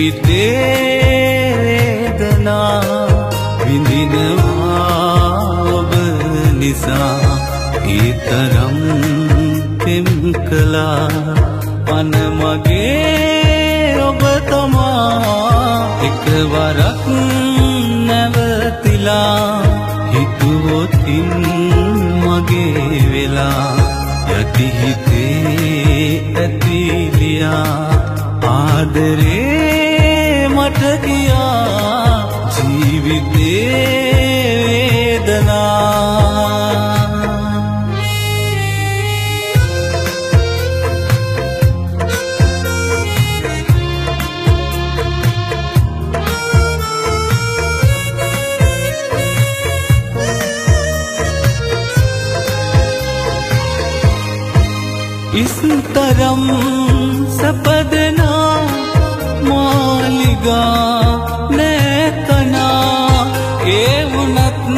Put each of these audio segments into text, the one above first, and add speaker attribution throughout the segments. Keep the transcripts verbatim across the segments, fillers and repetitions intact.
Speaker 1: ජීවිතේ වේදනා විඳිනවා ඔබ නිසා ඒ තරම් පෙම් කළා පන මගේ ඔබ තමා එකවරක් නැවතිලා හිතුවොතින් මගේ වෙලා යටි හිතේ ඇතිලියා ආදරේ මට කියා ජීවිතේ වේදනා ඉස්තරම් සපදනා මාලිගා නැතනා ඒ වුණත්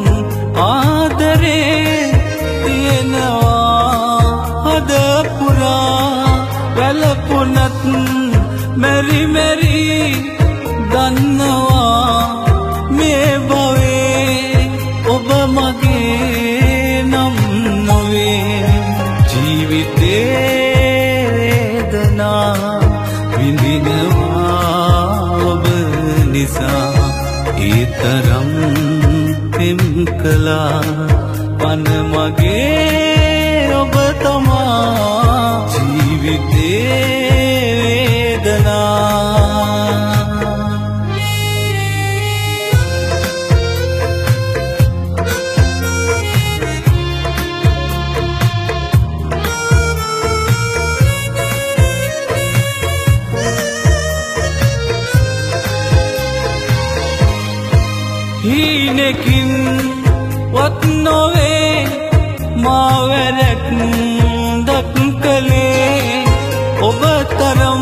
Speaker 1: ආදරේ තියෙනවා හද පුරා වැළපුණත් මෙරි මෙරි දන්නවා මේ භවයේ ඔබ මගේ නම් නොවේ ජීවිතේ වේදනා විඳිනවා ඔබ නිසා ඒ තරම් පෙම් කළා පන මගේ ඔබ තමා ජීවිතේ වේදනා හීනකින් වත් නොවේ මා වැරැක් දක්කලේ ඔබ තරම්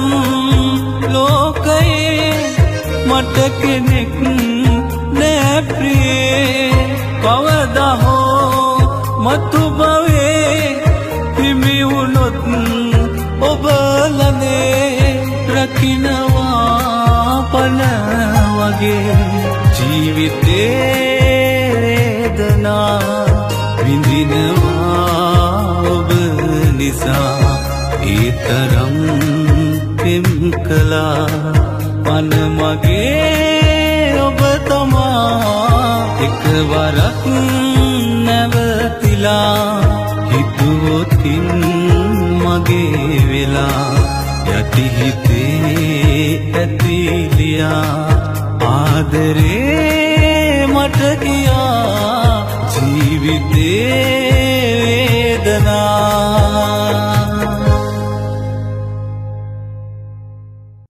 Speaker 1: ලෝකයේ මට කෙනෙක් නෑ ප්‍රියේ කවදා හෝ මතු භවයේ හිමි වුණොත් ඔබ ළඟේ රකින්නවා පන වගේ ජීවිතේ වේදනා විඳිනවා ඔබ නිසා ඒ තරම් පෙම් කළා පන මගේ ඔබ තමා එකවරක් නැවතිලා හිතුවොතින් මගේ වෙලා යටි හිතේ ඇතිලියා ආදරේ මට කියා ජීවිතේ